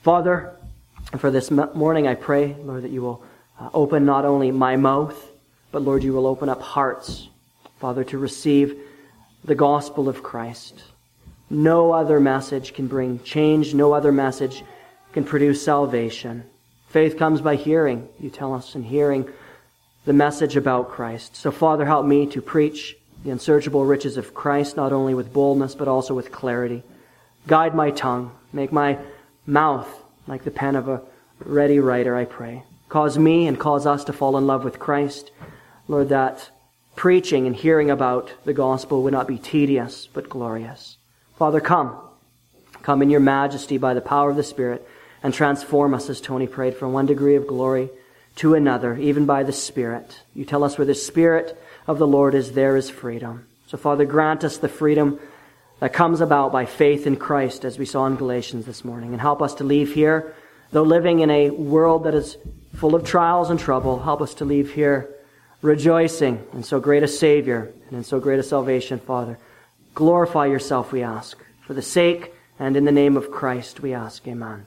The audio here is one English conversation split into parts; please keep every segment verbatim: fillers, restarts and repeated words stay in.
Father, for this morning I pray, Lord, that you will uh, open not only my mouth, but Lord, you will open up hearts, Father, to receive the gospel of Christ. No other message can bring change. No other message can produce salvation. Faith comes by hearing, you tell us, and hearing the message about Christ. So, Father, help me to preach the unsearchable riches of Christ, not only with boldness, but also with clarity. Guide my tongue. Make my mouth like the pen of a ready writer, I pray. Cause me and cause us to fall in love with Christ. Lord, that preaching and hearing about the gospel would not be tedious, but glorious. Father, come. Come in your majesty by the power of the Spirit and transform us, as Tony prayed, from one degree of glory to another, even by the Spirit. You tell us where the Spirit of the Lord is, there is freedom. So, Father, grant us the freedom that comes about by faith in Christ, as we saw in Galatians this morning, and help us to leave here, though living in a world that is full of trials and trouble, help us to leave here rejoicing in so great a Savior and in so great a salvation, Father. Glorify yourself, we ask. For the sake and in the name of Christ, we ask. Amen.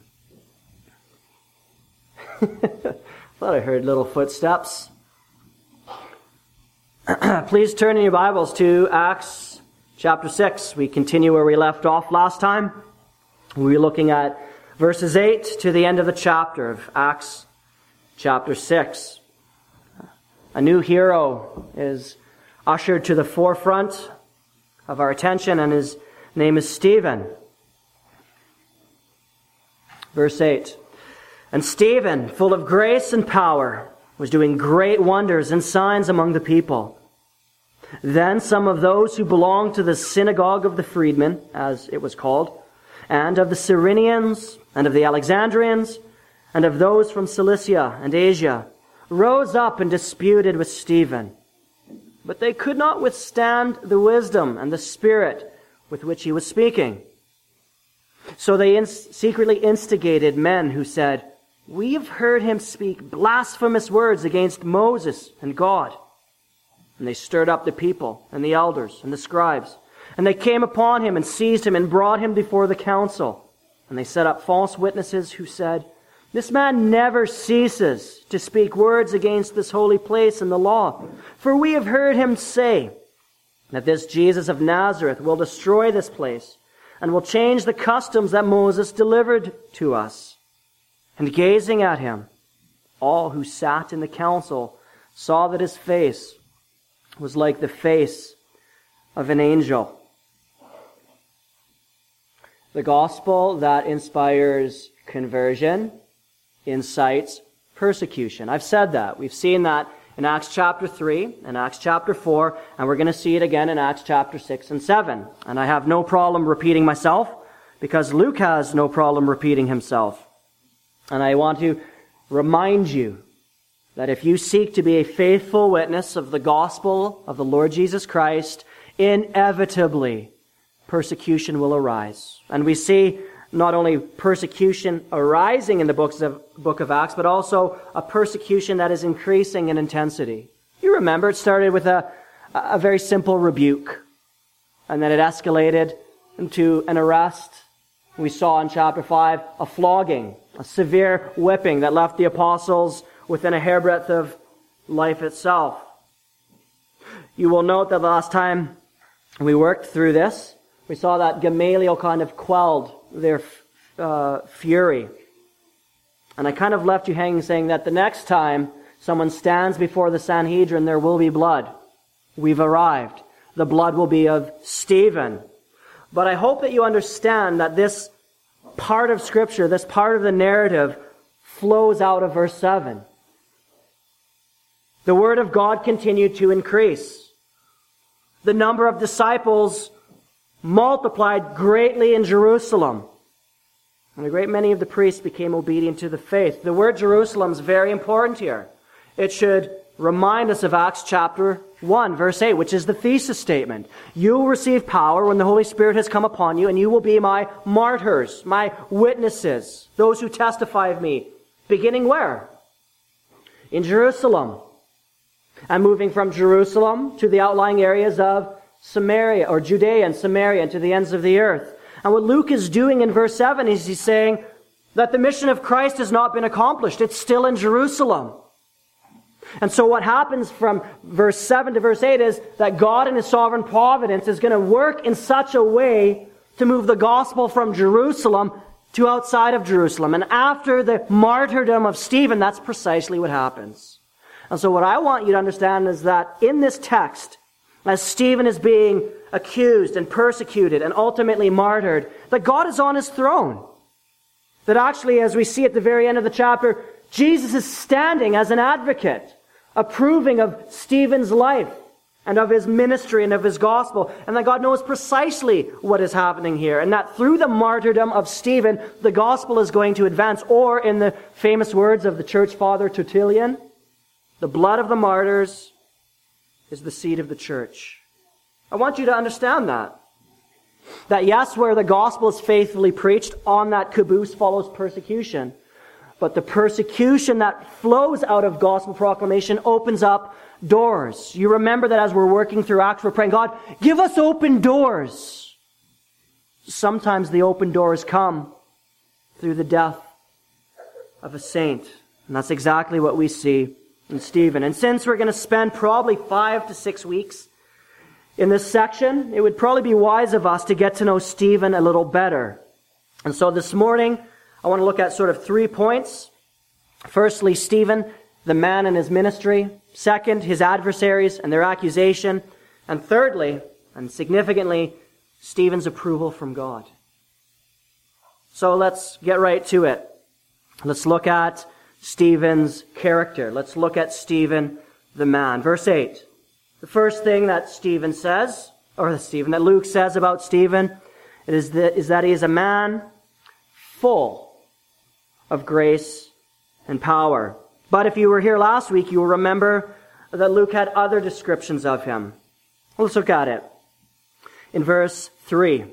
Thought I heard little footsteps. Please turn in your Bibles to Acts chapter six. We continue where we left off last time. We were looking at verses eight to the end of the chapter of Acts chapter six. A new hero is ushered to the forefront of our attention, and his name is Stephen. Verse eight. And Stephen, full of grace and power, was doing great wonders and signs among the people. Then some of those who belonged to the synagogue of the freedmen, as it was called, and of the Cyrenians, and of the Alexandrians, and of those from Cilicia and Asia, rose up and disputed with Stephen. But they could not withstand the wisdom and the spirit with which he was speaking. So they in- secretly instigated men who said, "We have heard him speak blasphemous words against Moses and God." And they stirred up the people and the elders and the scribes. And they came upon him and seized him and brought him before the council. And they set up false witnesses who said, "This man never ceases to speak words against this holy place and the law. For we have heard him say that this Jesus of Nazareth will destroy this place and will change the customs that Moses delivered to us." And gazing at him, all who sat in the council saw that his face was like the face of an angel. The gospel that inspires conversion incites persecution. I've said that. We've seen that in Acts chapter three and Acts chapter four, and we're going to see it again in Acts chapter six and seven. And I have no problem repeating myself, because Luke has no problem repeating himself. And I want to remind you that if you seek to be a faithful witness of the gospel of the Lord Jesus Christ, inevitably persecution will arise. And we see not only persecution arising in the books of, book of Acts, but also a persecution that is increasing in intensity. You remember it started with a, a very simple rebuke, and then it escalated into an arrest. We saw in chapter five a flogging, a severe whipping that left the apostles within a hairbreadth of life itself. You will note that the last time we worked through this, we saw that Gamaliel kind of quelled their uh, fury. And I kind of left you hanging saying that the next time someone stands before the Sanhedrin, there will be blood. We've arrived. The blood will be of Stephen. But I hope that you understand that this part of Scripture, this part of the narrative, flows out of verse seven. The Word of God continued to increase. The number of disciples multiplied greatly in Jerusalem. And a great many of the priests became obedient to the faith. The word Jerusalem is very important here. It should remind us of Acts chapter one, verse eight, which is the thesis statement. You will receive power when the Holy Spirit has come upon you, and you will be my martyrs, my witnesses, those who testify of me. Beginning where? In Jerusalem. And moving from Jerusalem to the outlying areas of Samaria, or Judea and Samaria, and to the ends of the earth. And what Luke is doing in verse seven is he's saying, that the mission of Christ has not been accomplished. It's still in Jerusalem. And so what happens from verse seven to verse eight is that God in His sovereign providence is going to work in such a way to move the gospel from Jerusalem to outside of Jerusalem. And after the martyrdom of Stephen, that's precisely what happens. And so what I want you to understand is that in this text, as Stephen is being accused and persecuted and ultimately martyred, that God is on His throne. That actually, as we see at the very end of the chapter, Jesus is standing as an advocate, approving of Stephen's life and of his ministry and of his gospel, and that God knows precisely what is happening here, and that through the martyrdom of Stephen, the gospel is going to advance, or in the famous words of the church father Tertullian, the blood of the martyrs is the seed of the church. I want you to understand that. That yes, where the gospel is faithfully preached, on that caboose follows persecution. But the persecution that flows out of gospel proclamation opens up doors. You remember that as we're working through Acts, we're praying, God, give us open doors. Sometimes the open doors come through the death of a saint. And that's exactly what we see in Stephen. And since we're going to spend probably five to six weeks in this section, it would probably be wise of us to get to know Stephen a little better. And so this morning, I want to look at sort of three points. Firstly, Stephen, the man and his ministry. Second, his adversaries and their accusation. And thirdly, and significantly, Stephen's approval from God. So let's get right to it. Let's look at Stephen's character. Let's look at Stephen, the man. Verse eight. The first thing that Stephen says, or Stephen, that Luke says about Stephen, it is that, is that he is a man full of grace and power. But if you were here last week, you will remember that Luke had other descriptions of him. Let's look at it. In verse three,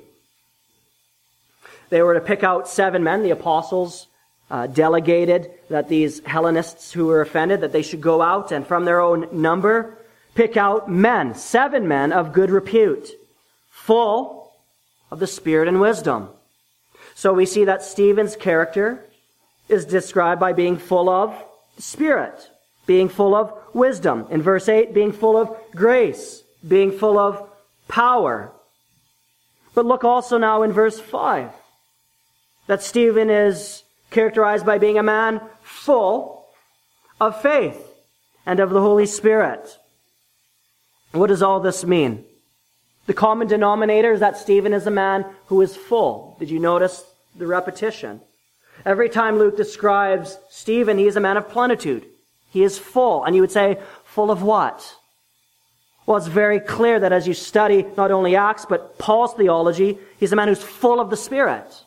they were to pick out seven men. The apostles uh, delegated that these Hellenists who were offended, that they should go out and from their own number pick out men, seven men of good repute, full of the Spirit and wisdom. So we see that Stephen's character is described by being full of the Spirit, being full of wisdom. In verse eight, being full of grace, being full of power. But look also now in verse five, that Stephen is characterized by being a man full of faith and of the Holy Spirit. What does all this mean? The common denominator is that Stephen is a man who is full. Did you notice the repetition? Every time Luke describes Stephen, he is a man of plenitude. He is full. And you would say, full of what? Well, it's very clear that as you study not only Acts, but Paul's theology, he's a man who's full of the Spirit.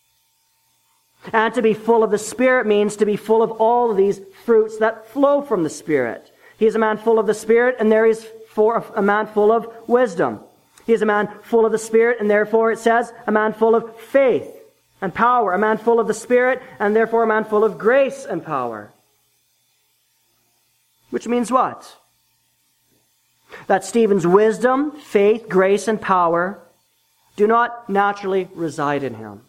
And to be full of the Spirit means to be full of all of these fruits that flow from the Spirit. He is a man full of the Spirit, and there is for a man full of wisdom. He is a man full of the Spirit, and therefore it says a man full of faith and power. A man full of the Spirit, and therefore a man full of grace and power. Which means what? That Stephen's wisdom, faith, grace, and power do not naturally reside in him.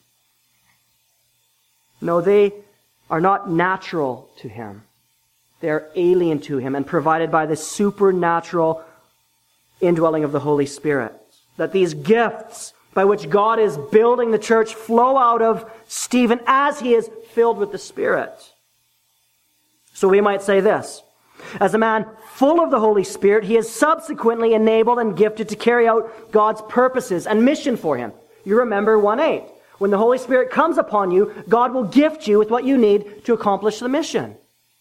No, they are not natural to him. They are alien to him and provided by the supernatural indwelling of the Holy Spirit. That these gifts by which God is building the church flow out of Stephen as he is filled with the Spirit. So we might say this. As a man full of the Holy Spirit, he is subsequently enabled and gifted to carry out God's purposes and mission for him. You remember one eight. When the Holy Spirit comes upon you, God will gift you with what you need to accomplish the mission.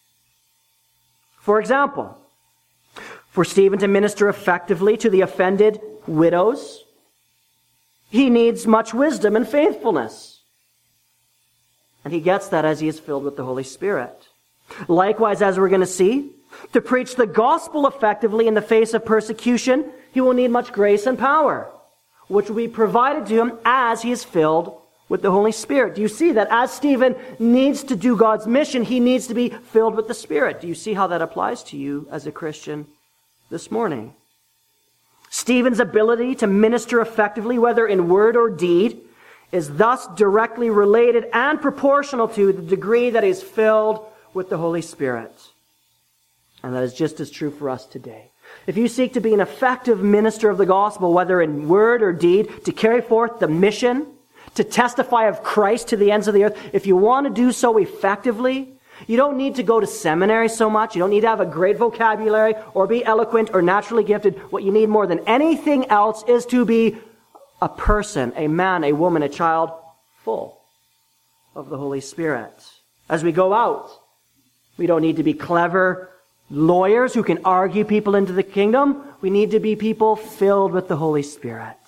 For example, for Stephen to minister effectively to the offended widows, he needs much wisdom and faithfulness. And he gets that as he is filled with the Holy Spirit. Likewise, as we're going to see, to preach the gospel effectively in the face of persecution, he will need much grace and power, which will be provided to him as he is filled with the Holy Spirit. Do you see that as Stephen needs to do God's mission, he needs to be filled with the Spirit? Do you see how that applies to you as a Christian this morning? Stephen's ability to minister effectively, whether in word or deed, is thus directly related and proportional to the degree that is filled with the Holy Spirit. And that is just as true for us today. If you seek to be an effective minister of the gospel, whether in word or deed, to carry forth the mission, to testify of Christ to the ends of the earth, if you want to do so effectively, you don't need to go to seminary so much. You don't need to have a great vocabulary or be eloquent or naturally gifted. What you need more than anything else is to be a person, a man, a woman, a child, full of the Holy Spirit. As we go out, we don't need to be clever lawyers who can argue people into the kingdom. We need to be people filled with the Holy Spirit.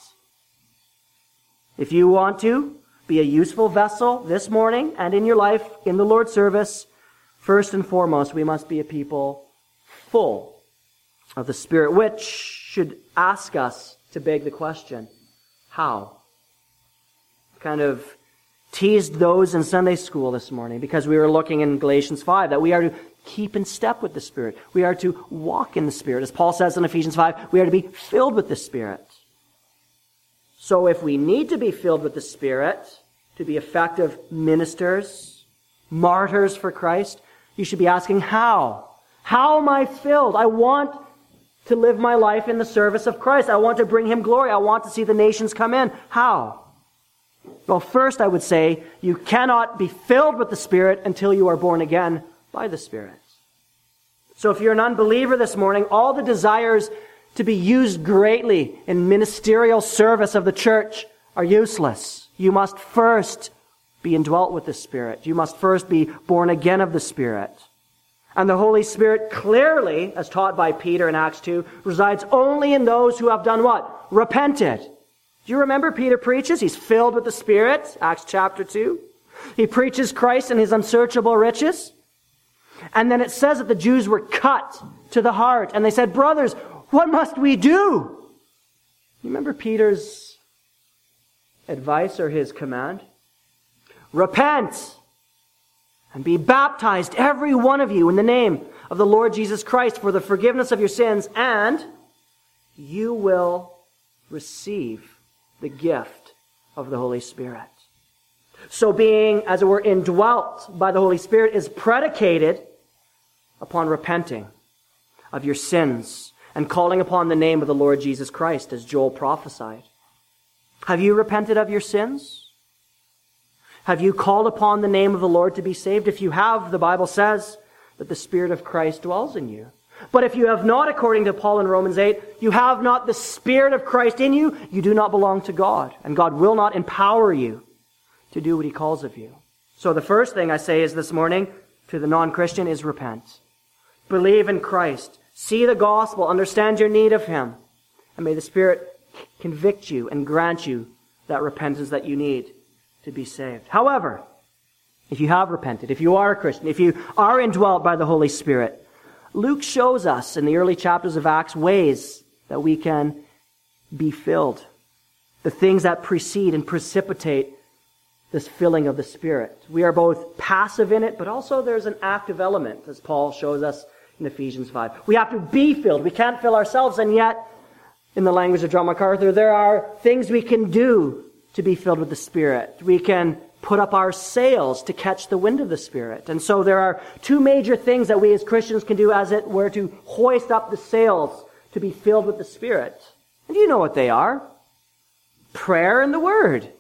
If you want to be a useful vessel this morning and in your life in the Lord's service, first and foremost, we must be a people full of the Spirit, which should ask us to beg the question, how? Kind of teased those in Sunday school this morning because we were looking in Galatians five that we are to keep in step with the Spirit. We are to walk in the Spirit. As Paul says in Ephesians five, we are to be filled with the Spirit. So if we need to be filled with the Spirit to be effective ministers, martyrs for Christ, you should be asking, how? How am I filled? I want to live my life in the service of Christ. I want to bring Him glory. I want to see the nations come in. How? Well, first I would say you cannot be filled with the Spirit until you are born again by the Spirit. So if you're an unbeliever this morning, all the desires to be used greatly in ministerial service of the church are useless. You must first be indwelt with the Spirit. You must first be born again of the Spirit. And the Holy Spirit clearly, as taught by Peter in Acts two, resides only in those who have done what? Repented. Do you remember Peter preaches? He's filled with the Spirit, Acts chapter two. He preaches Christ and His unsearchable riches. And then it says that the Jews were cut to the heart. And they said, brothers, what must we do? You remember Peter's advice or his command? Repent and be baptized, every one of you, in the name of the Lord Jesus Christ for the forgiveness of your sins, and you will receive the gift of the Holy Spirit. So being, as it were, indwelt by the Holy Spirit is predicated upon repenting of your sins and calling upon the name of the Lord Jesus Christ, as Joel prophesied. Have you repented of your sins? Have you called upon the name of the Lord to be saved? If you have, the Bible says that the Spirit of Christ dwells in you. But if you have not, according to Paul in Romans eight, you have not the Spirit of Christ in you, you do not belong to God. And God will not empower you to do what He calls of you. So the first thing I say is this morning to the non-Christian is repent. Believe in Christ. See the gospel. Understand your need of Him. And may the Spirit convict you and grant you that repentance that you need to be saved. However, if you have repented, if you are a Christian, if you are indwelt by the Holy Spirit, Luke shows us in the early chapters of Acts ways that we can be filled. The things that precede and precipitate this filling of the Spirit. We are both passive in it, but also there's an active element, as Paul shows us in Ephesians five. We have to be filled. We can't fill ourselves, and yet, in the language of John MacArthur, there are things we can do to be filled with the Spirit. We can put up our sails to catch the wind of the Spirit. And so there are two major things that we as Christians can do, as it were, to hoist up the sails to be filled with the Spirit. And you know what they are. Prayer and the Word.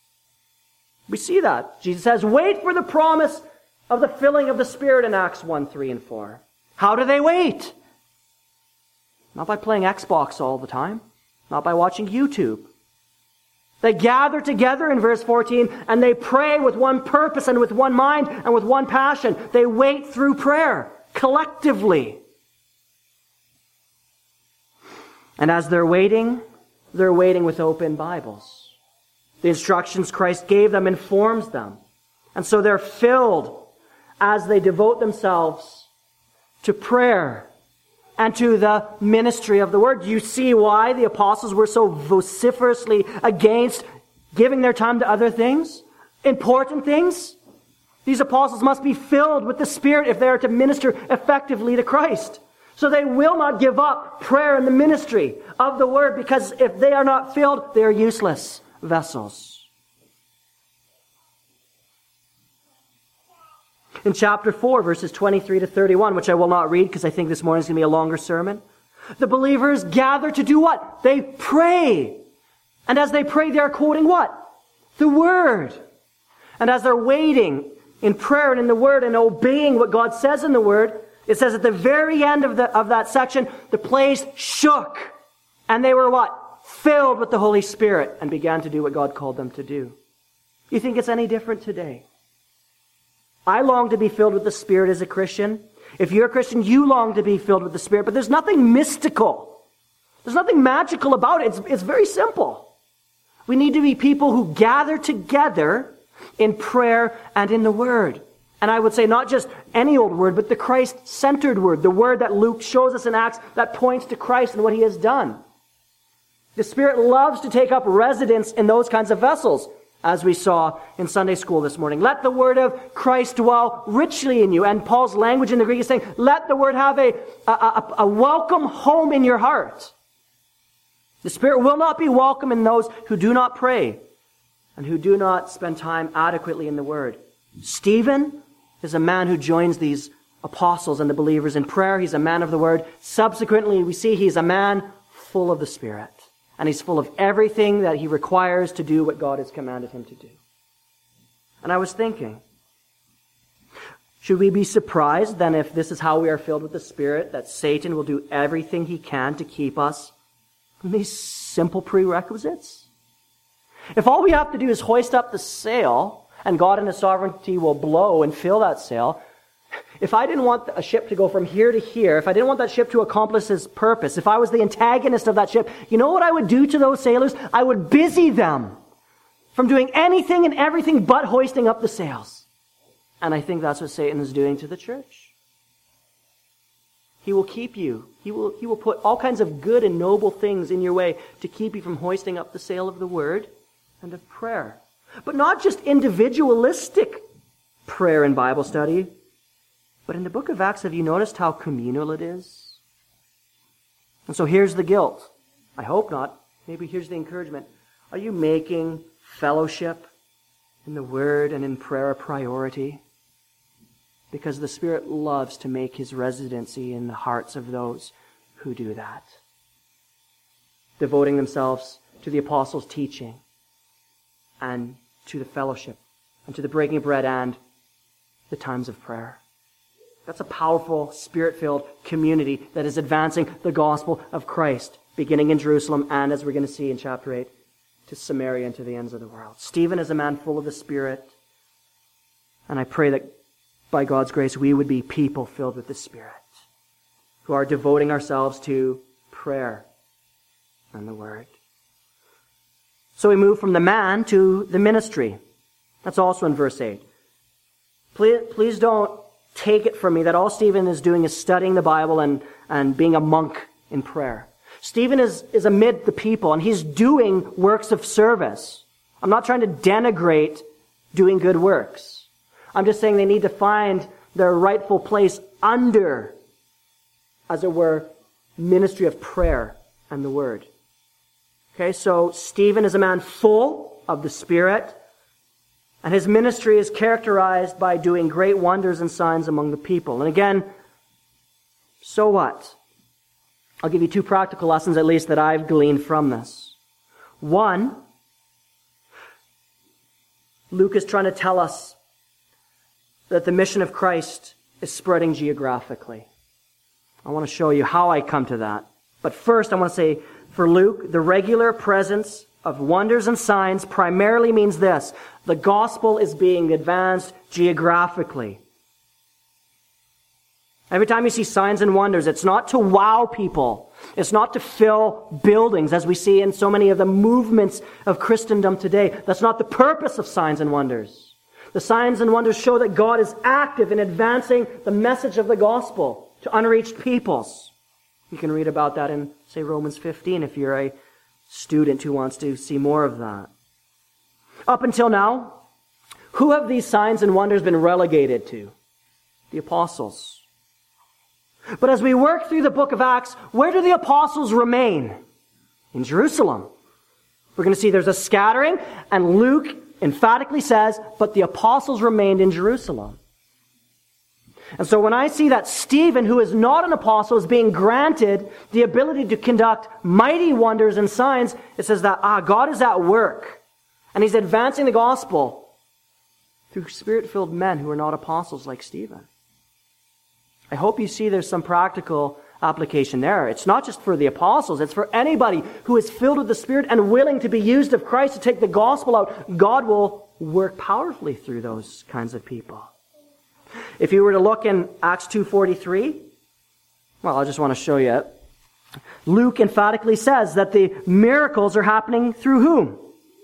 We see that. Jesus says, wait for the promise of the filling of the Spirit in Acts one, three, and four. How do they wait? Not by playing Xbox all the time. Not by watching YouTube. They gather together in verse fourteen and they pray with one purpose and with one mind and with one passion. They wait through prayer collectively. And as they're waiting, they're waiting with open Bibles. The instructions Christ gave them informs them. And so they're filled as they devote themselves to prayer and to the ministry of the Word. You see why the apostles were so vociferously against giving their time to other things? Important things? These apostles must be filled with the Spirit if they are to minister effectively to Christ. So they will not give up prayer and the ministry of the Word, because if they are not filled, they are useless vessels. In chapter four, verses twenty-three to thirty-one, which I will not read because I think this morning is going to be a longer sermon, the believers gather to do what? They pray. And as they pray, they're quoting what? The Word. And as they're waiting in prayer and in the Word and obeying what God says in the Word, it says at the very end of, the, of that section, the place shook. And they were what? Filled with the Holy Spirit and began to do what God called them to do. You think it's any different today? I long to be filled with the Spirit as a Christian. If you're a Christian, you long to be filled with the Spirit. But there's nothing mystical. There's nothing magical about it. It's, it's very simple. We need to be people who gather together in prayer and in the Word. And I would say not just any old word, but the Christ-centered word. The word that Luke shows us in Acts that points to Christ and what He has done. The Spirit loves to take up residence in those kinds of vessels, as we saw in Sunday school this morning. Let the word of Christ dwell richly in you. And Paul's language in the Greek is saying, let the word have a, a, a, a welcome home in your heart. The Spirit will not be welcome in those who do not pray and who do not spend time adequately in the Word. Stephen is a man who joins these apostles and the believers in prayer. He's a man of the Word. Subsequently, we see he's a man full of the Spirit. And he's full of everything that he requires to do what God has commanded him to do. And I was thinking, should we be surprised then if this is how we are filled with the Spirit, that Satan will do everything he can to keep us from these simple prerequisites? If all we have to do is hoist up the sail, and God in His sovereignty will blow and fill that sail, if I didn't want a ship to go from here to here, if I didn't want that ship to accomplish its purpose, if I was the antagonist of that ship, you know what I would do to those sailors? I would busy them from doing anything and everything but hoisting up the sails. And I think that's what Satan is doing to the church. He will keep you. He will, he will put all kinds of good and noble things in your way to keep you from hoisting up the sail of the Word and of prayer. But not just individualistic prayer and Bible study, but in the book of Acts, have you noticed how communal it is? And so here's the guilt. I hope not. Maybe here's the encouragement. Are you making fellowship in the Word and in prayer a priority? Because the Spirit loves to make His residency in the hearts of those who do that. Devoting themselves to the apostles' teaching and to the fellowship and to the breaking of bread and the times of prayer. That's a powerful, Spirit-filled community that is advancing the gospel of Christ, beginning in Jerusalem and, as we're going to see in chapter eight, to Samaria and to the ends of the world. Stephen is a man full of the Spirit, and I pray that by God's grace we would be people filled with the Spirit, who are devoting ourselves to prayer and the Word. So we move from the man to the ministry. That's also in verse eight. Please, please don't take it from me that all Stephen is doing is studying the Bible and, and being a monk in prayer. Stephen is, is amid the people, and he's doing works of service. I'm not trying to denigrate doing good works. I'm just saying they need to find their rightful place under, as it were, ministry of prayer and the Word. Okay, so Stephen is a man full of the Spirit, and his ministry is characterized by doing great wonders and signs among the people. And again, so what? I'll give you two practical lessons at least that I've gleaned from this. One, Luke is trying to tell us that the mission of Christ is spreading geographically. I want to show you how I come to that. But first, I want to say, for Luke, the regular presence of wonders and signs primarily means this: the gospel is being advanced geographically. Every time you see signs and wonders, it's not to wow people. It's not to fill buildings, as we see in so many of the movements of Christendom today. That's not the purpose of signs and wonders. The signs and wonders show that God is active in advancing the message of the gospel to unreached peoples. You can read about that in, say, Romans fifteen if you're a student who wants to see more of that. Up until now, who have these signs and wonders been relegated to? The apostles. But as we work through the book of Acts, where do the apostles remain? In Jerusalem. We're going to see there's a scattering, and Luke emphatically says, but the apostles remained in Jerusalem. And so when I see that Stephen, who is not an apostle, is being granted the ability to conduct mighty wonders and signs, it says that, ah, God is at work. And he's advancing the gospel through Spirit-filled men who are not apostles like Stephen. I hope you see there's some practical application there. It's not just for the apostles, it's for anybody who is filled with the Spirit and willing to be used of Christ to take the gospel out. God will work powerfully through those kinds of people. If you were to look in Acts two forty-three, well, I just want to show you it. Luke emphatically says that the miracles are happening through whom?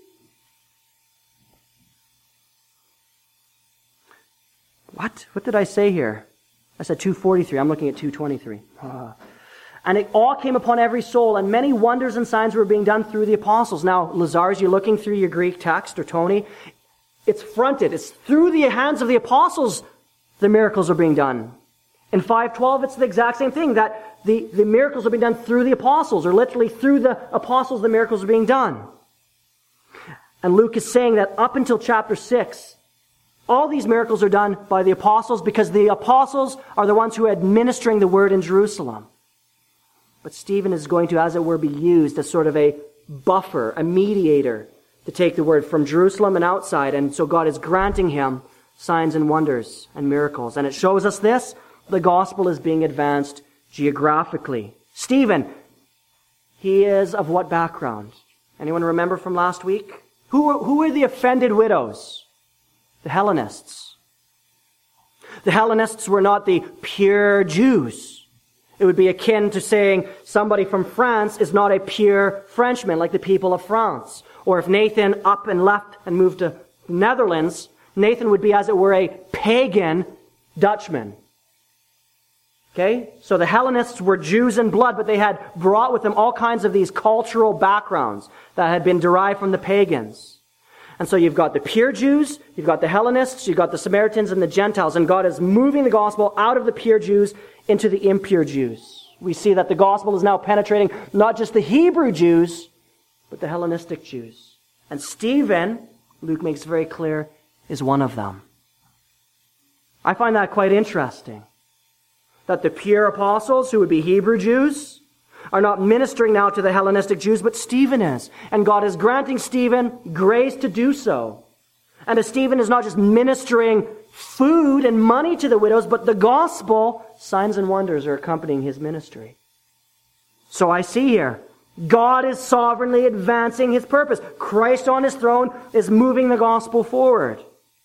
What? What did I say here? I said two forty-three. I'm looking at two twenty-three. Ah. And it all came upon every soul, and many wonders and signs were being done through the apostles. Now, Lazarus, you're looking through your Greek text, or Tony, it's fronted. It's through the hands of the apostles the miracles are being done. In five twelve, it's the exact same thing, that the, the miracles are being done through the apostles, or literally through the apostles the miracles are being done. And Luke is saying that up until chapter six, all these miracles are done by the apostles because the apostles are the ones who are administering the word in Jerusalem. But Stephen is going to, as it were, be used as sort of a buffer, a mediator, to take the word from Jerusalem and outside. And so God is granting him signs and wonders and miracles. And it shows us this: the gospel is being advanced geographically. Stephen, he is of what background? Anyone remember from last week? Who were, who were the offended widows? The Hellenists. The Hellenists were not the pure Jews. It would be akin to saying somebody from France is not a pure Frenchman like the people of France. Or if Nathan up and left and moved to the Netherlands, Nathan would be, as it were, a pagan Dutchman. Okay? So the Hellenists were Jews in blood, but they had brought with them all kinds of these cultural backgrounds that had been derived from the pagans. And so you've got the pure Jews, you've got the Hellenists, you've got the Samaritans and the Gentiles, and God is moving the gospel out of the pure Jews into the impure Jews. We see that the gospel is now penetrating not just the Hebrew Jews, but the Hellenistic Jews. And Stephen, Luke makes very clear, is one of them. I find that quite interesting. That the pure apostles, who would be Hebrew Jews, are not ministering now to the Hellenistic Jews, but Stephen is. And God is granting Stephen grace to do so. And as Stephen is not just ministering food and money to the widows, but the gospel, signs and wonders are accompanying his ministry. So I see here, God is sovereignly advancing his purpose. Christ on his throne is moving the gospel forward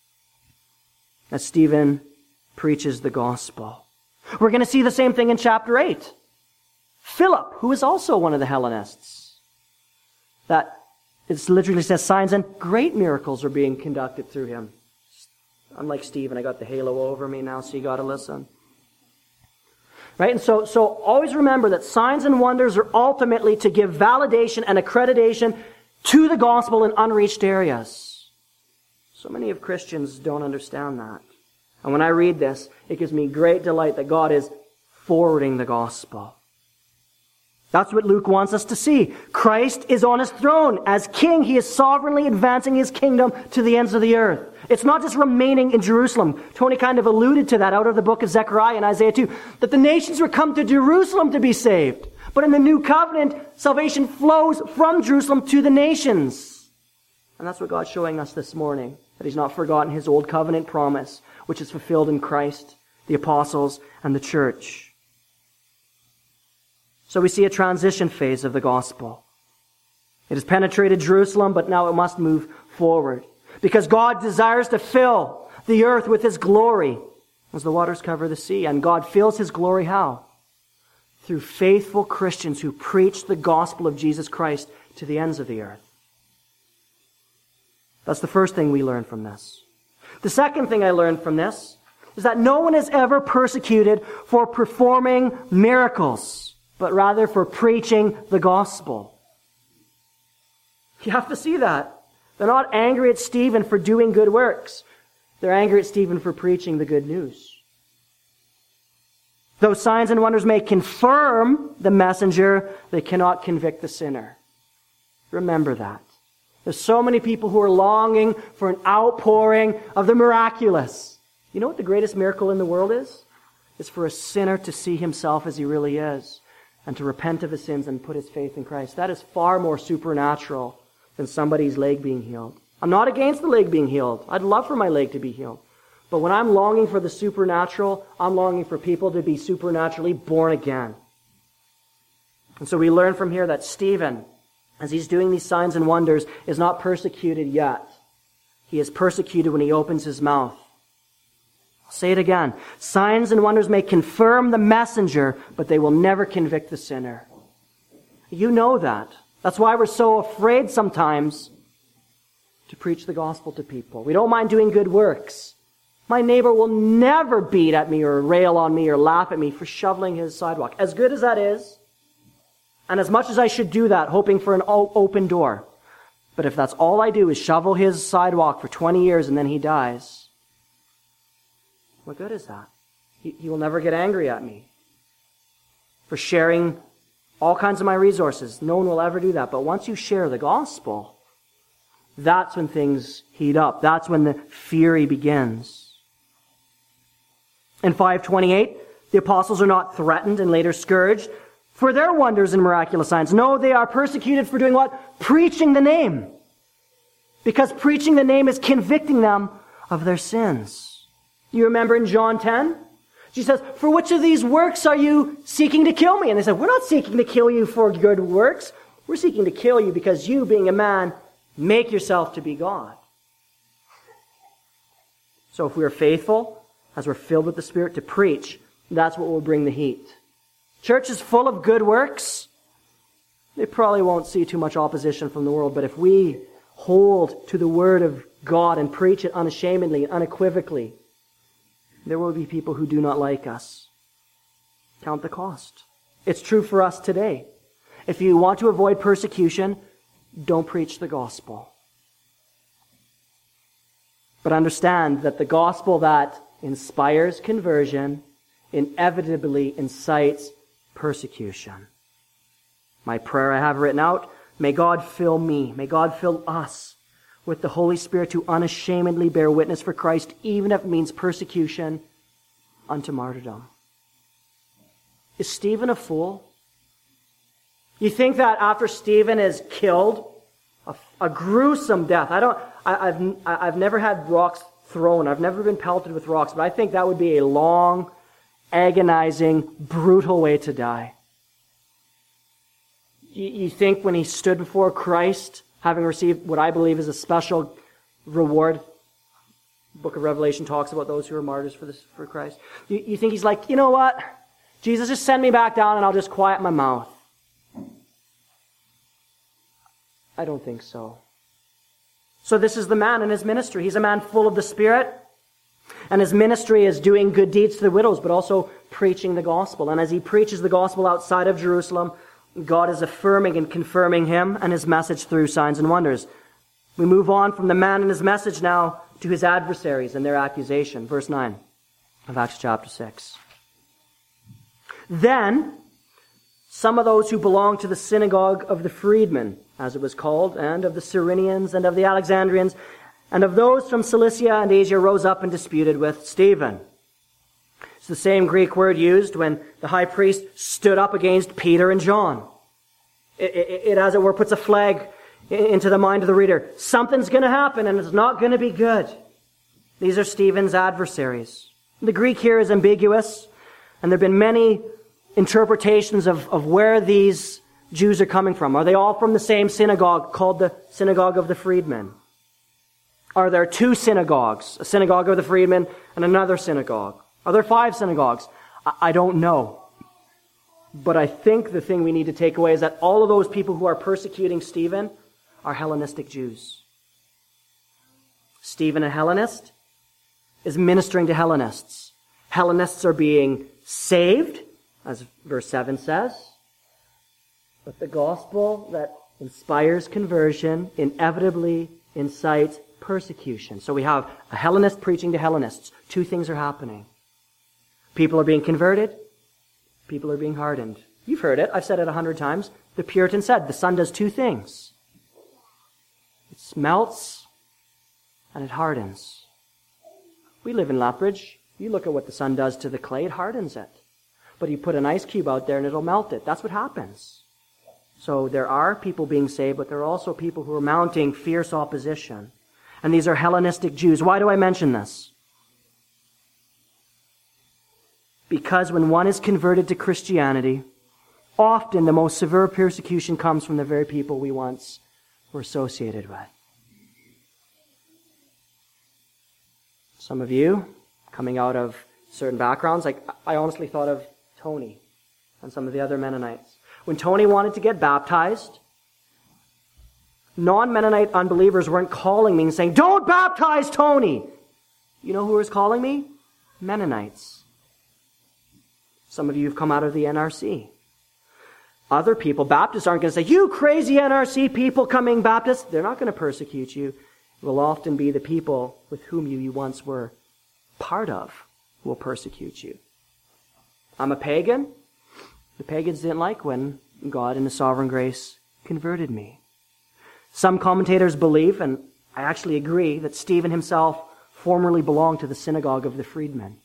as Stephen preaches the gospel. We're going to see the same thing in chapter eight. Philip, who is also one of the Hellenists, that it literally says signs and great miracles are being conducted through him. Unlike Stephen, I got the halo over me now, so you got to listen. Right? And so, so always remember that signs and wonders are ultimately to give validation and accreditation to the gospel in unreached areas. So many of Christians don't understand that. And when I read this, it gives me great delight that God is forwarding the gospel. That's what Luke wants us to see. Christ is on his throne. As king, he is sovereignly advancing his kingdom to the ends of the earth. It's not just remaining in Jerusalem. Tony kind of alluded to that out of the book of Zechariah and Isaiah two, that the nations would come to Jerusalem to be saved. But in the new covenant, salvation flows from Jerusalem to the nations. And that's what God's showing us this morning, that he's not forgotten his old covenant promise, which is fulfilled in Christ, the apostles, and the church. So we see a transition phase of the gospel. It has penetrated Jerusalem, but now it must move forward. Because God desires to fill the earth with his glory as the waters cover the sea. And God fills his glory how? Through faithful Christians who preach the gospel of Jesus Christ to the ends of the earth. That's the first thing we learn from this. The second thing I learned from this is that no one is ever persecuted for performing miracles, but rather for preaching the gospel. You have to see that. They're not angry at Stephen for doing good works. They're angry at Stephen for preaching the good news. Though signs and wonders may confirm the messenger, they cannot convict the sinner. Remember that. There's so many people who are longing for an outpouring of the miraculous. You know what the greatest miracle in the world is? is for a sinner to see himself as he really is and to repent of his sins and put his faith in Christ. That is far more supernatural than somebody's leg being healed. I'm not against the leg being healed. I'd love for my leg to be healed. But when I'm longing for the supernatural, I'm longing for people to be supernaturally born again. And so we learn from here that Stephen, as he's doing these signs and wonders, is not persecuted yet. He is persecuted when he opens his mouth. I'll say it again. Signs and wonders may confirm the messenger, but they will never convict the sinner. You know that. That's why we're so afraid sometimes to preach the gospel to people. We don't mind doing good works. My neighbor will never beat at me or rail on me or laugh at me for shoveling his sidewalk. As good as that is, and as much as I should do that, hoping for an open door. But if that's all I do is shovel his sidewalk for twenty years and then he dies, what good is that? He, he will never get angry at me for sharing all kinds of my resources. No one will ever do that. But once you share the gospel, that's when things heat up. That's when the fury begins. In five twenty-eight, the apostles are not threatened and later scourged for their wonders and miraculous signs. No, they are persecuted for doing what? Preaching the name. Because preaching the name is convicting them of their sins. You remember in John ten? Jesus says, for which of these works are you seeking to kill me? And they said, we're not seeking to kill you for good works. We're seeking to kill you because you, being a man, make yourself to be God. So if we are faithful, as we're filled with the Spirit to preach, that's what will bring the heat. Church is full of good works. They probably won't see too much opposition from the world, but if we hold to the Word of God and preach it unashamedly and unequivocally, there will be people who do not like us. Count the cost. It's true for us today. If you want to avoid persecution, don't preach the gospel. But understand that the gospel that inspires conversion inevitably incites persecution. My prayer I have written out, may God fill me, may God fill us with the Holy Spirit to unashamedly bear witness for Christ, even if it means persecution unto martyrdom. Is Stephen a fool? You think that after Stephen is killed, a, a gruesome death, I don't, I, I've, I've never had rocks thrown, I've never been pelted with rocks, but I think that would be a long, agonizing, brutal way to die. You, you think when he stood before Christ, having received what I believe is a special reward, the book of Revelation talks about those who are martyrs for this for Christ. You, you think he's like, you know what? Jesus, just send me back down and I'll just quiet my mouth. I don't think so. So this is the man in his ministry. He's a man full of the Spirit. And his ministry is doing good deeds to the widows, but also preaching the gospel. And as he preaches the gospel outside of Jerusalem, God is affirming and confirming him and his message through signs and wonders. We move on from the man and his message now to his adversaries and their accusation. Verse nine of Acts chapter six. Then some of those who belonged to the synagogue of the freedmen, as it was called, and of the Cyrenians and of the Alexandrians, and of those from Cilicia and Asia rose up and disputed with Stephen. It's the same Greek word used when the high priest stood up against Peter and John. It, it, it as it were, puts a flag into the mind of the reader. Something's going to happen and it's not going to be good. These are Stephen's adversaries. The Greek here is ambiguous, and there have been many interpretations of, of where these Jews are coming from. Are they all from the same synagogue called the Synagogue of the Freedmen? Are there two synagogues, a synagogue of the freedmen and another synagogue? Are there five synagogues? I, I don't know. But I think the thing we need to take away is that all of those people who are persecuting Stephen are Hellenistic Jews. Stephen, a Hellenist, is ministering to Hellenists. Hellenists are being saved, as verse seven says. But the gospel that inspires conversion inevitably incites persecution. So we have a Hellenist preaching to Hellenists. Two things are happening. People are being converted. People are being hardened. You've heard it. I've said it a hundred times. The Puritan said the sun does two things. It melts and it hardens. We live in Lethbridge. You look at what the sun does to the clay, it hardens it. But you put an ice cube out there and it'll melt it. That's what happens. So there are people being saved, but there are also people who are mounting fierce opposition. And these are Hellenistic Jews. Why do I mention this? Because when one is converted to Christianity, often the most severe persecution comes from the very people we once were associated with. Some of you, coming out of certain backgrounds, like I honestly thought of Tony and some of the other Mennonites. When Tony wanted to get baptized, non-Mennonite unbelievers weren't calling me and saying, "Don't baptize Tony!" You know who was calling me? Mennonites. Some of you have come out of the N R C. Other people, Baptists, aren't going to say, "You crazy N R C people coming Baptists." They're not going to persecute you. It will often be the people with whom you, you once were part of who will persecute you. I'm a pagan. The pagans didn't like when God in His sovereign grace converted me. Some commentators believe, and I actually agree, that Stephen himself formerly belonged to the synagogue of the freedmen.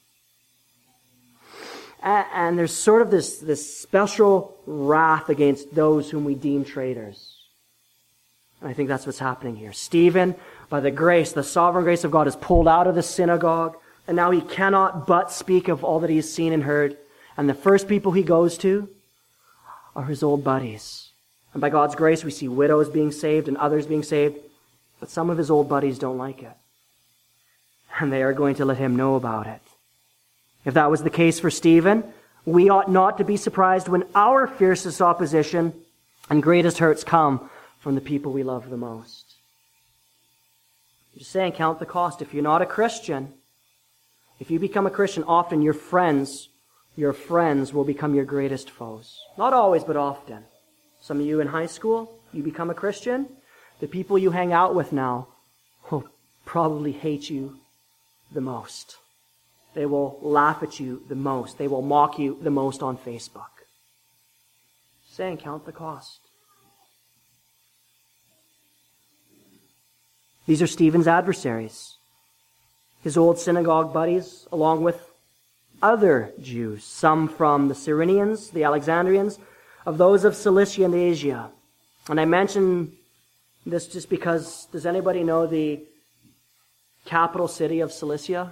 And there's sort of this, this special wrath against those whom we deem traitors. And I think that's what's happening here. Stephen, by the grace, the sovereign grace of God, is pulled out of the synagogue, and now he cannot but speak of all that he has seen and heard. And the first people he goes to are his old buddies. And by God's grace, we see widows being saved and others being saved, but some of his old buddies don't like it. And they are going to let him know about it. If that was the case for Stephen, we ought not to be surprised when our fiercest opposition and greatest hurts come from the people we love the most. I'm just saying, count the cost. If you're not a Christian, if you become a Christian, often your friends, your friends will become your greatest foes. Not always, but often. Some of you in high school, you become a Christian, the people you hang out with now will probably hate you the most. They will laugh at you the most. They will mock you the most on Facebook. Saying, count the cost. These are Stephen's adversaries, his old synagogue buddies, along with other Jews, some from the Cyrenians, the Alexandrians, of those of Cilicia and Asia. And I mention this just because, does anybody know the capital city of Cilicia?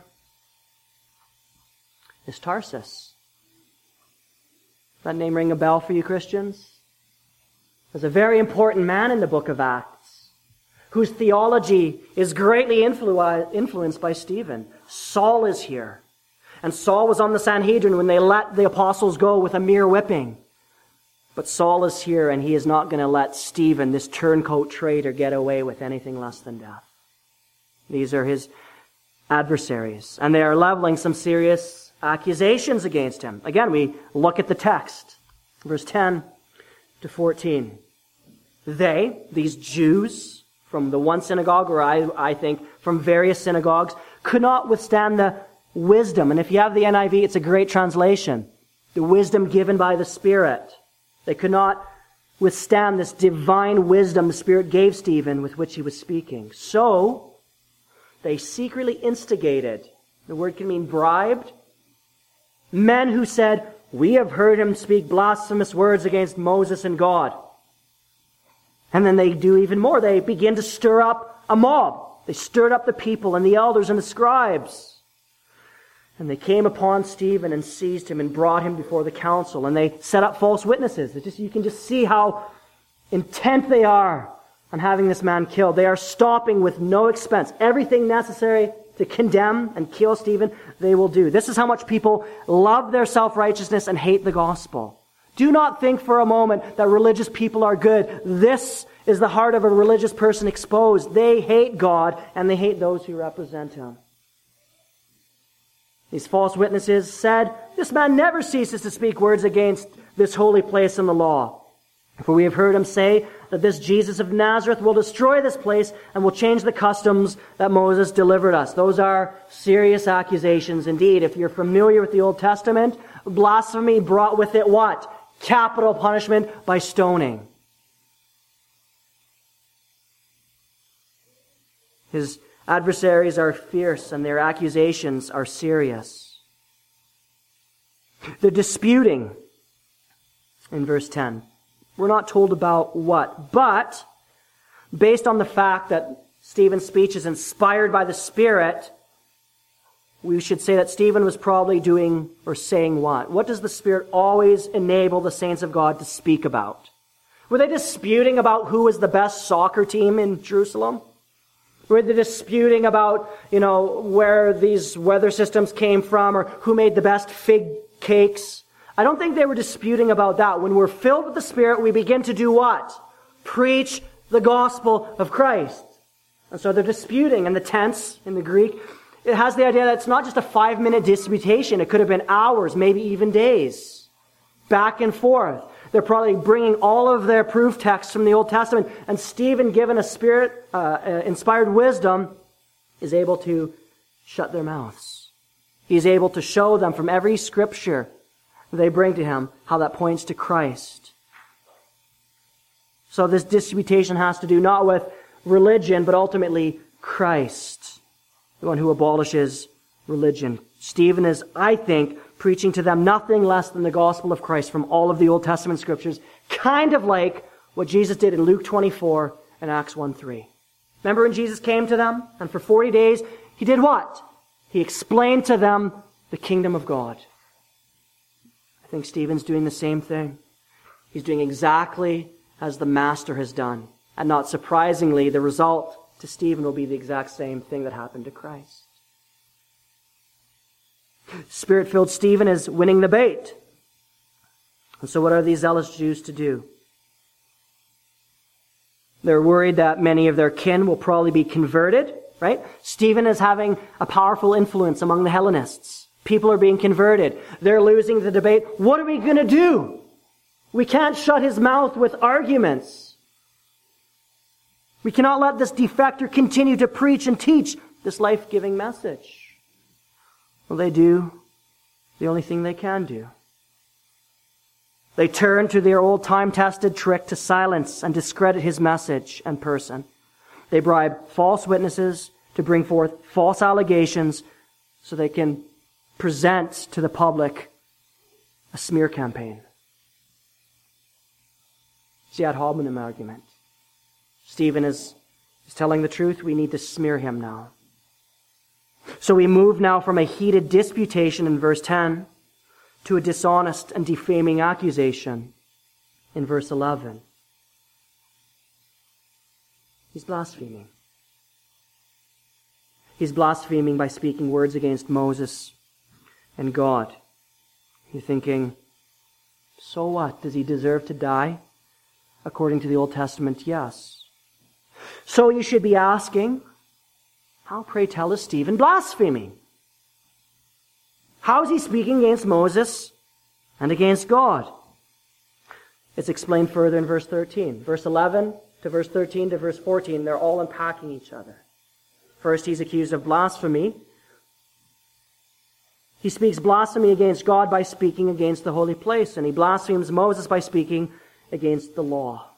It's Tarsus. Does that name ring a bell for you Christians? There's a very important man in the book of Acts whose theology is greatly influ- influenced by Stephen. Saul is here. And Saul was on the Sanhedrin when they let the apostles go with a mere whipping. But Saul is here, and he is not going to let Stephen, this turncoat traitor, get away with anything less than death. These are his adversaries, and they are leveling some serious accusations against him. Again, we look at the text, verse ten to fourteen. They, these Jews, from the one synagogue, or I, I think from various synagogues, could not withstand the wisdom. And if you have the N I V, it's a great translation. The wisdom given by the Spirit. They could not withstand this divine wisdom the Spirit gave Stephen with which he was speaking. So, they secretly instigated, the word can mean bribed, men who said, "We have heard him speak blasphemous words against Moses and God." And then they do even more. They begin to stir up a mob. They stirred up the people and the elders and the scribes. And they came upon Stephen and seized him and brought him before the council. And they set up false witnesses. It just, you can just see how intent they are on having this man killed. They are stopping with no expense. Everything necessary to condemn and kill Stephen, they will do. This is how much people love their self-righteousness and hate the gospel. Do not think for a moment that religious people are good. This is the heart of a religious person exposed. They hate God and they hate those who represent Him. These false witnesses said, "This man never ceases to speak words against this holy place and the law. For we have heard him say that this Jesus of Nazareth will destroy this place and will change the customs that Moses delivered us." Those are serious accusations indeed. If you're familiar with the Old Testament, blasphemy brought with it what? Capital punishment by stoning. His adversaries are fierce and their accusations are serious. They're disputing in verse ten. We're not told about what, but based on the fact that Stephen's speech is inspired by the Spirit, we should say that Stephen was probably doing or saying what? What does the Spirit always enable the saints of God to speak about? Were they disputing about who was the best soccer team in Jerusalem? Were they disputing about, you know, where these weather systems came from or who made the best fig cakes? I don't think they were disputing about that. When we're filled with the Spirit, we begin to do what? Preach the gospel of Christ. And so they're disputing, and the tense in the Greek, it has the idea that it's not just a five-minute disputation. It could have been hours, maybe even days, back and forth. They're probably bringing all of their proof texts from the Old Testament, and Stephen, given a Spirit, uh, uh, inspired wisdom, is able to shut their mouths. He's able to show them from every scripture they bring to him how that points to Christ. So this disputation has to do not with religion, but ultimately Christ, the one who abolishes religion. Stephen is, I think, preaching to them nothing less than the gospel of Christ from all of the Old Testament scriptures, kind of like what Jesus did in Luke twenty-four and Acts one three. Remember when Jesus came to them, and for forty days, he did what? He explained to them the kingdom of God. I think Stephen's doing the same thing. He's doing exactly as the Master has done. And not surprisingly, the result to Stephen will be the exact same thing that happened to Christ. Spirit-filled Stephen is winning the bait. And so what are these zealous Jews to do? They're worried that many of their kin will probably be converted, right? Stephen is having a powerful influence among the Hellenists. People are being converted. They're losing the debate. What are we going to do? We can't shut his mouth with arguments. We cannot let this defector continue to preach and teach this life-giving message. Well, they do the only thing they can do. They turn to their old time-tested trick to silence and discredit his message and person. They bribe false witnesses to bring forth false allegations so they can present to the public a smear campaign. It's the ad hominem argument. Stephen is, is telling the truth. We need to smear him now. So we move now from a heated disputation in verse ten to a dishonest and defaming accusation in verse eleven. He's blaspheming. He's blaspheming by speaking words against Moses and God. You're thinking, so what? Does he deserve to die? According to the Old Testament, yes. So you should be asking, how, pray tell, is Stephen blaspheming? How is he speaking against Moses and against God? It's explained further in verse thirteen. Verse eleven to verse thirteen to verse fourteen, they're all unpacking each other. First, he's accused of blasphemy. He speaks blasphemy against God by speaking against the holy place, and he blasphemes Moses by speaking against the law,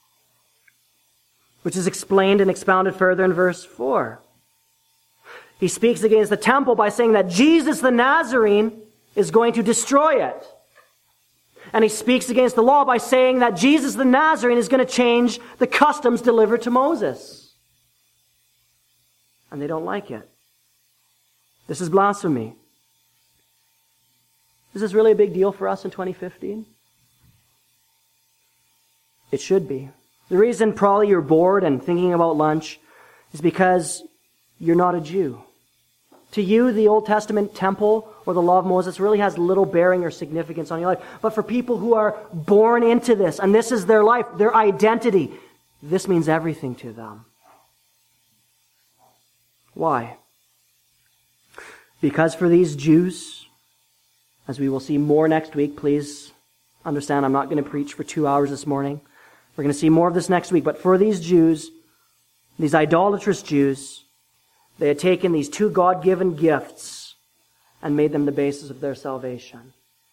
which is explained and expounded further in verse four. He speaks against the temple by saying that Jesus the Nazarene is going to destroy it. And he speaks against the law by saying that Jesus the Nazarene is going to change the customs delivered to Moses. And they don't like it. This is blasphemy. Is this really a big deal for us in twenty fifteen? It should be. The reason probably you're bored and thinking about lunch is because you're not a Jew. To you, the Old Testament temple or the law of Moses really has little bearing or significance on your life. But for people who are born into this, and this is their life, their identity, this means everything to them. Why? Because for these Jews, as we will see more next week, please understand I'm not going to preach for two hours this morning. We're going to see more of this next week. But for these Jews, these idolatrous Jews, they had taken these two God-given gifts and made them the basis of their salvation.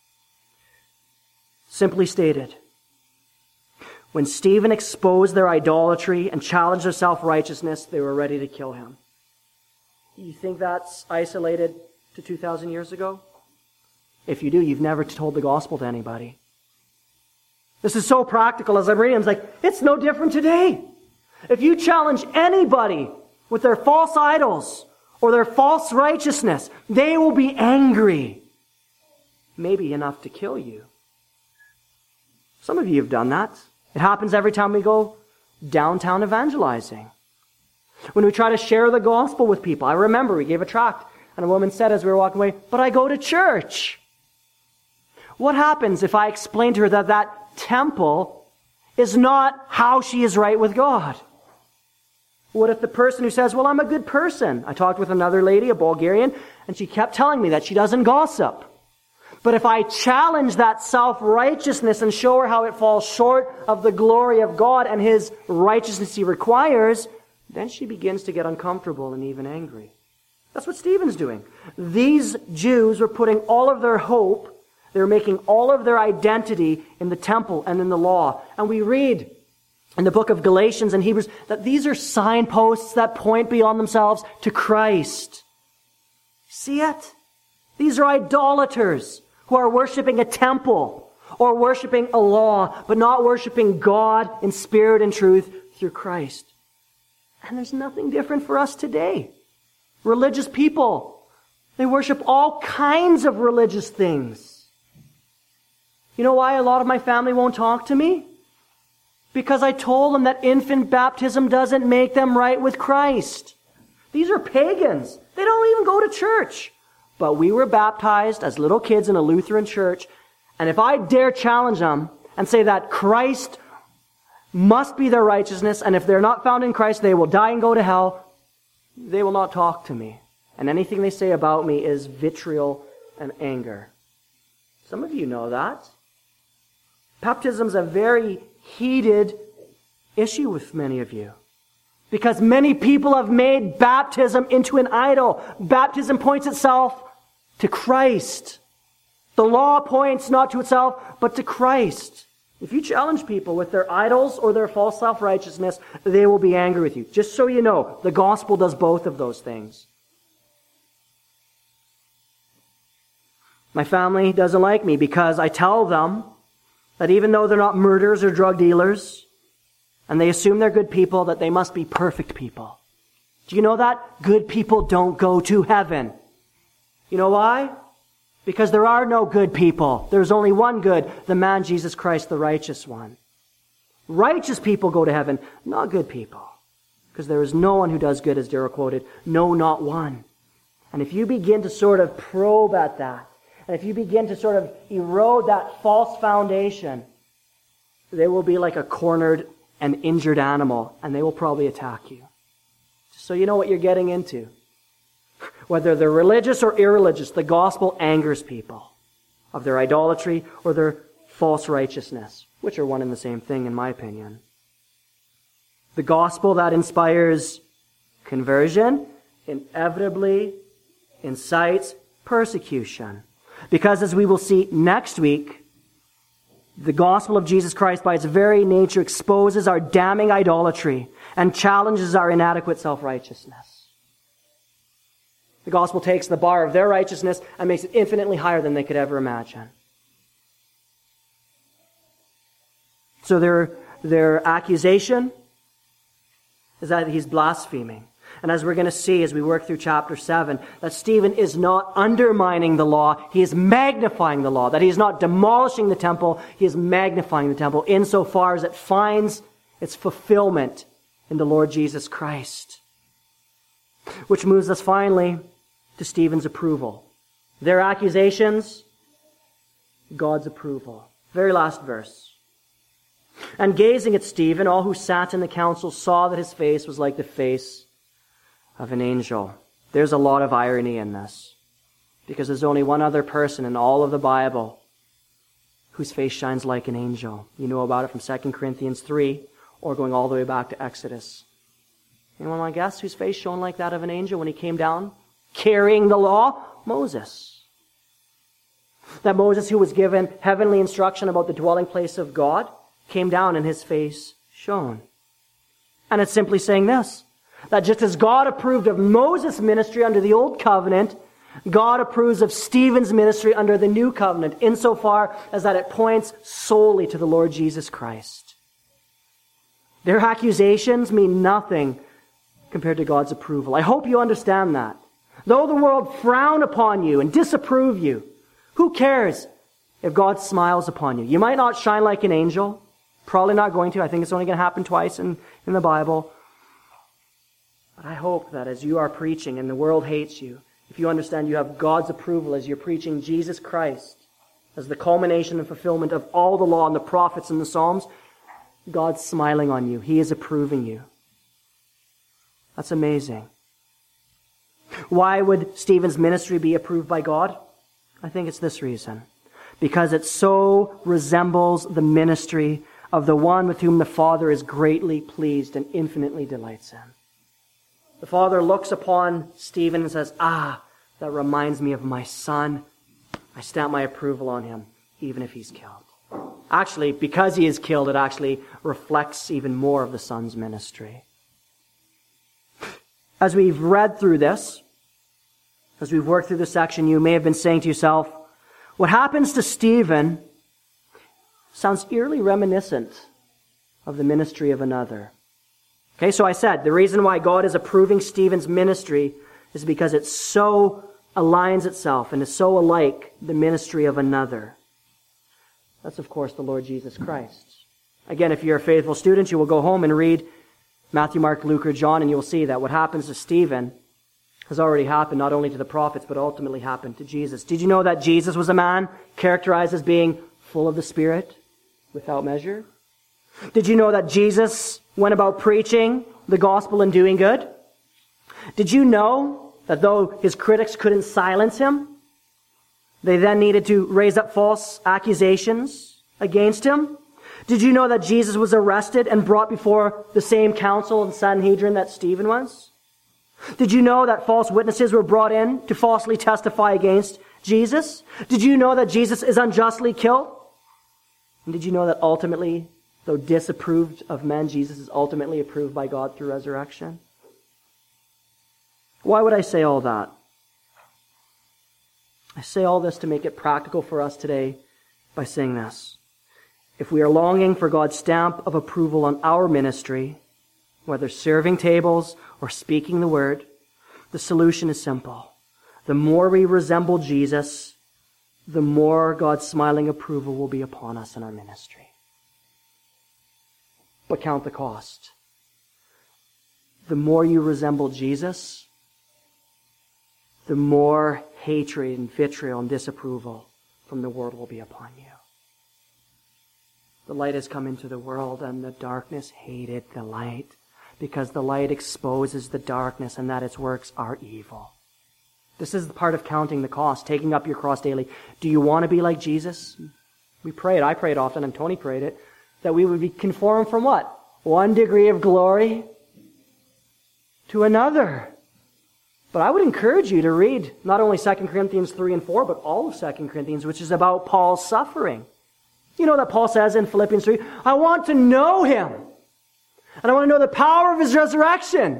Simply stated, when Stephen exposed their idolatry and challenged their self-righteousness, they were ready to kill him. You think that's isolated to two thousand years ago? If you do, you've never told the gospel to anybody. This is so practical. As I'm reading, I'm like, it's no different today. If you challenge anybody with their false idols or their false righteousness, they will be angry. Maybe enough to kill you. Some of you have done that. It happens every time we go downtown evangelizing. When we try to share the gospel with people. I remember we gave a tract, and a woman said as we were walking away, but I go to church. What happens if I explain to her that that temple is not how she is right with God? What if the person who says, well, I'm a good person. I talked with another lady, a Bulgarian, and she kept telling me that she doesn't gossip. But if I challenge that self-righteousness and show her how it falls short of the glory of God and His righteousness He requires, then she begins to get uncomfortable and even angry. That's what Stephen's doing. These Jews were putting all of their hope, they were making all of their identity in the temple and in the law. And we read in the book of Galatians and Hebrews that these are signposts that point beyond themselves to Christ. See it? These are idolaters who are worshiping a temple or worshiping a law, but not worshiping God in spirit and truth through Christ. And there's nothing different for us today. Religious people, they worship all kinds of religious things. You know why a lot of my family won't talk to me? Because I told them that infant baptism doesn't make them right with Christ. These are pagans. They don't even go to church. But we were baptized as little kids in a Lutheran church. And if I dare challenge them and say that Christ must be their righteousness, and if they're not found in Christ, they will die and go to hell, they will not talk to me. And anything they say about me is vitriol and anger. Some of you know that. Baptism is a very heated issue with many of you. Because many people have made baptism into an idol. Baptism points itself to Christ. The law points not to itself, but to Christ. If you challenge people with their idols or their false self-righteousness, they will be angry with you. Just so you know, the gospel does both of those things. My family doesn't like me because I tell them that even though they're not murderers or drug dealers, and they assume they're good people, that they must be perfect people. Do you know that? Good people don't go to heaven. You know why? Because there are no good people. There's only one good, the man Jesus Christ, the righteous one. Righteous people go to heaven, not good people. Because there is no one who does good, as Darrell quoted. No, not one. And if you begin to sort of probe at that, and if you begin to sort of erode that false foundation, they will be like a cornered and injured animal, and they will probably attack you. Just so you know what you're getting into. Whether they're religious or irreligious, the gospel angers people of their idolatry or their false righteousness, which are one and the same thing in my opinion. The gospel that inspires conversion inevitably incites persecution. Because as we will see next week, the gospel of Jesus Christ by its very nature exposes our damning idolatry and challenges our inadequate self-righteousness. The gospel takes the bar of their righteousness and makes it infinitely higher than they could ever imagine. So their, their accusation is that he's blaspheming. And as we're going to see as we work through chapter seven, that Stephen is not undermining the law, he is magnifying the law. That he is not demolishing the temple, he is magnifying the temple insofar as it finds its fulfillment in the Lord Jesus Christ. Which moves us finally to Stephen's approval. Their accusations, God's approval. Very last verse. And gazing at Stephen, all who sat in the council saw that his face was like the face of an angel. There's a lot of irony in this, because there's only one other person in all of the Bible whose face shines like an angel. You know about it from Second Corinthians three, or going all the way back to Exodus. Anyone want to guess whose face shone like that of an angel when he came down carrying the law? Moses. That Moses, who was given heavenly instruction about the dwelling place of God, came down and his face shone. And it's simply saying this, that just as God approved of Moses' ministry under the Old Covenant, God approves of Stephen's ministry under the new covenant insofar as that it points solely to the Lord Jesus Christ. Their accusations mean nothing compared to God's approval. I hope you understand that. Though the world frown upon you and disapprove you, who cares if God smiles upon you? You might not shine like an angel. Probably not going to. I think it's only going to happen twice in, in the Bible. But I hope that as you are preaching and the world hates you, if you understand you have God's approval as you're preaching Jesus Christ as the culmination and fulfillment of all the law and the prophets and the Psalms, God's smiling on you. He is approving you. That's amazing. Why would Stephen's ministry be approved by God? I think it's this reason. Because it so resembles the ministry of the one with whom the Father is greatly pleased and infinitely delights in. The Father looks upon Stephen and says, ah, that reminds me of my son. I stamp my approval on him, even if he's killed. Actually, because he is killed, it actually reflects even more of the Son's ministry. As we've read through this, as we've worked through this section, you may have been saying to yourself, what happens to Stephen sounds eerily reminiscent of the ministry of another. Okay, so I said, the reason why God is approving Stephen's ministry is because it so aligns itself and is so alike the ministry of another. That's, of course, the Lord Jesus Christ. Again, if you're a faithful student, you will go home and read Matthew, Mark, Luke, or John, and you will see that what happens to Stephen has already happened not only to the prophets, but ultimately happened to Jesus. Did you know that Jesus was a man characterized as being full of the Spirit without measure? Did you know that Jesus went about preaching the gospel and doing good? Did you know that though his critics couldn't silence him, they then needed to raise up false accusations against him? Did you know that Jesus was arrested and brought before the same council and Sanhedrin that Stephen was? Did you know that false witnesses were brought in to falsely testify against Jesus? Did you know that Jesus is unjustly killed? And did you know that ultimately, though disapproved of men, Jesus is ultimately approved by God through resurrection? Why would I say all that? I say all this to make it practical for us today by saying this. If we are longing for God's stamp of approval on our ministry, whether serving tables or speaking the word, the solution is simple. The more we resemble Jesus, the more God's smiling approval will be upon us in our ministry. But count the cost. The more you resemble Jesus, the more hatred and vitriol and disapproval from the world will be upon you. The light has come into the world, and the darkness hated the light, because the light exposes the darkness and that its works are evil. This is the part of counting the cost, taking up your cross daily. Do you want to be like Jesus? We pray it. I pray it often, and Tony prayed it, that we would be conformed from what? One degree of glory to another. But I would encourage you to read not only Second Corinthians three and four, but all of Second Corinthians, which is about Paul's suffering. You know that Paul says in Philippians three, I want to know him. And I want to know the power of his resurrection.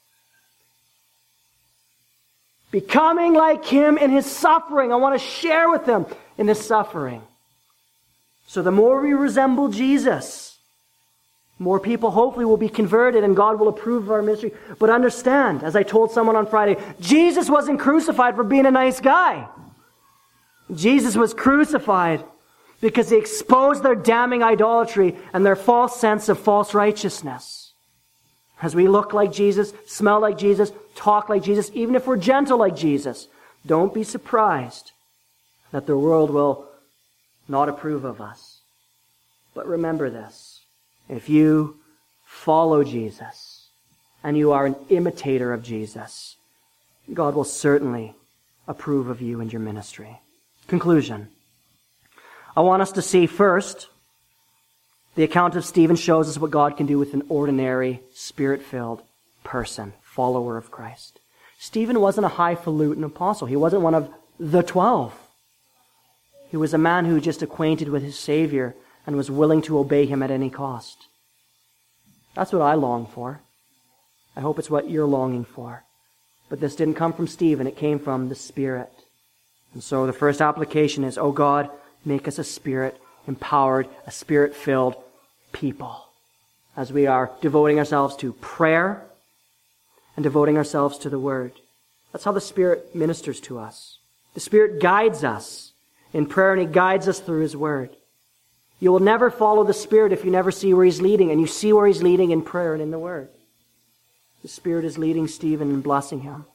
Becoming like him in his suffering. I want to share with him in his suffering. So the more we resemble Jesus, more people hopefully will be converted and God will approve of our ministry. But understand, as I told someone on Friday, Jesus wasn't crucified for being a nice guy. Jesus was crucified because he exposed their damning idolatry and their false sense of false righteousness. As we look like Jesus, smell like Jesus, talk like Jesus, even if we're gentle like Jesus, don't be surprised that the world will not approve of us. But remember this. If you follow Jesus and you are an imitator of Jesus, God will certainly approve of you and your ministry. Conclusion. I want us to see first, the account of Stephen shows us what God can do with an ordinary, spirit-filled person, follower of Christ. Stephen wasn't a highfalutin apostle. He wasn't one of the twelve. He was a man who just acquainted with his Savior and was willing to obey him at any cost. That's what I long for. I hope it's what you're longing for. But this didn't come from Stephen, it came from the Spirit. And so the first application is, oh God, make us a Spirit-empowered, a Spirit-filled people as we are devoting ourselves to prayer and devoting ourselves to the Word. That's how the Spirit ministers to us. The Spirit guides us in prayer, and He guides us through His Word. You will never follow the Spirit if you never see where He's leading, and you see where He's leading in prayer and in the Word. The Spirit is leading Stephen and blessing him.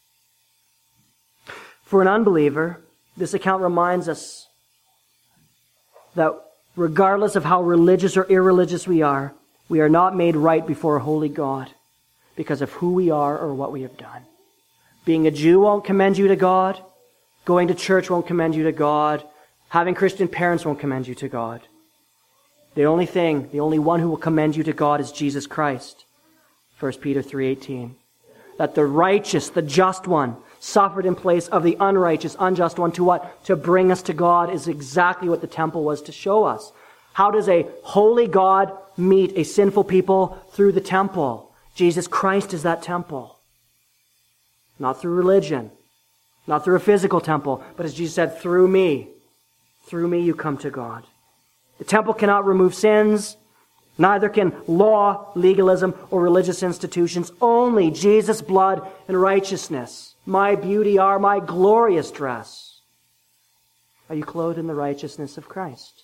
For an unbeliever, this account reminds us that regardless of how religious or irreligious we are, we are not made right before a holy God because of who we are or what we have done. Being a Jew won't commend you to God. Going to church won't commend you to God. Having Christian parents won't commend you to God. The only thing, the only one who will commend you to God is Jesus Christ. First Peter three eighteen. That the righteous, the just one, suffered in place of the unrighteous, unjust one to what? To bring us to God is exactly what the temple was to show us. How does a holy God meet a sinful people? Through the temple. Jesus Christ is that temple. Not through religion, not through a physical temple, but as Jesus said, through me. Through me you come to God. The temple cannot remove sins. Neither can law, legalism, or religious institutions. Only Jesus' blood and righteousness. My beauty are my glorious dress. Are you clothed in the righteousness of Christ?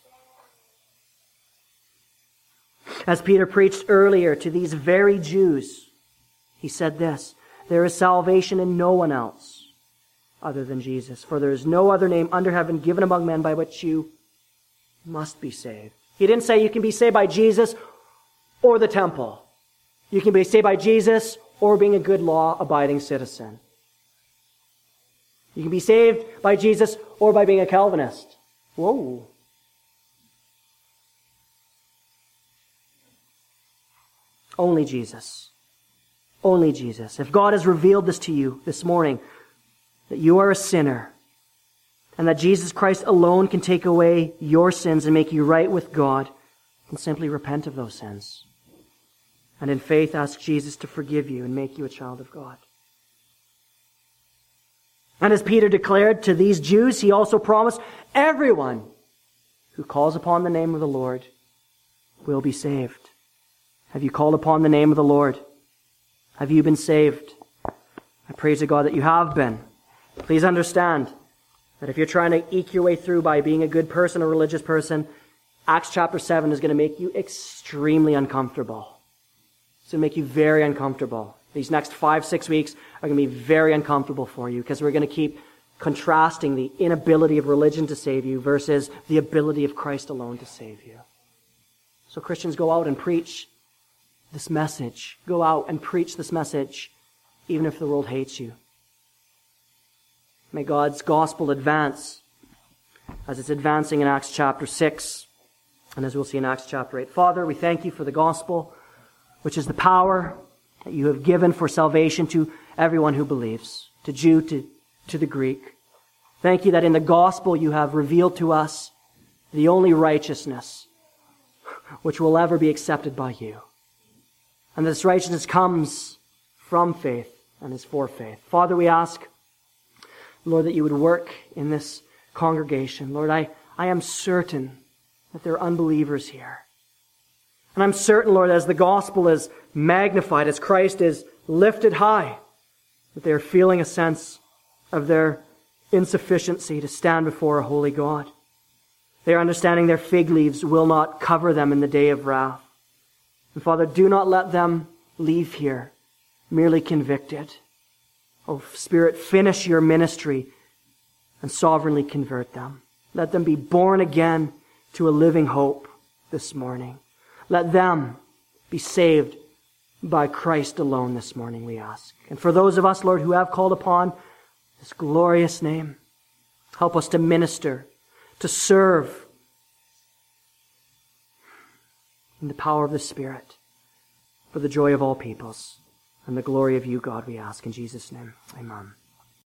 As Peter preached earlier to these very Jews, he said this, there is salvation in no one else other than Jesus. For there is no other name under heaven given among men by which you must be saved. He didn't say you can be saved by Jesus or the temple. You can be saved by Jesus or being a good law-abiding citizen. You can be saved by Jesus or by being a Calvinist. Whoa. Only Jesus. Only Jesus. If God has revealed this to you this morning, that you are a sinner, and that Jesus Christ alone can take away your sins and make you right with God, then simply repent of those sins. And in faith ask Jesus to forgive you and make you a child of God. And as Peter declared to these Jews, he also promised everyone who calls upon the name of the Lord will be saved. Have you called upon the name of the Lord? Have you been saved? I praise to God that you have been. Please understand that if you're trying to eke your way through by being a good person, a religious person, Acts chapter seven is going to make you extremely uncomfortable. It's going to make you very uncomfortable. These next five, six weeks are going to be very uncomfortable for you because we're going to keep contrasting the inability of religion to save you versus the ability of Christ alone to save you. So Christians, go out and preach this message. Go out and preach this message, even if the world hates you. May God's gospel advance as it's advancing in Acts chapter six and as we'll see in Acts chapter eight. Father, we thank you for the gospel, which is the power that you have given for salvation to everyone who believes, to Jew, to, to the Greek. Thank you that in the gospel you have revealed to us the only righteousness which will ever be accepted by you. And this righteousness comes from faith and is for faith. Father, we ask, Lord, that you would work in this congregation. Lord, I, I am certain that there are unbelievers here. And I'm certain, Lord, as the gospel is magnified, as Christ is lifted high, that they are feeling a sense of their insufficiency to stand before a holy God. They are understanding their fig leaves will not cover them in the day of wrath. And Father, do not let them leave here merely convicted. Oh, Spirit, finish your ministry and sovereignly convert them. Let them be born again to a living hope this morning. Let them be saved by Christ alone this morning, we ask. And for those of us, Lord, who have called upon this glorious name, help us to minister, to serve in the power of the Spirit for the joy of all peoples and the glory of you, God, we ask in Jesus' name. Amen.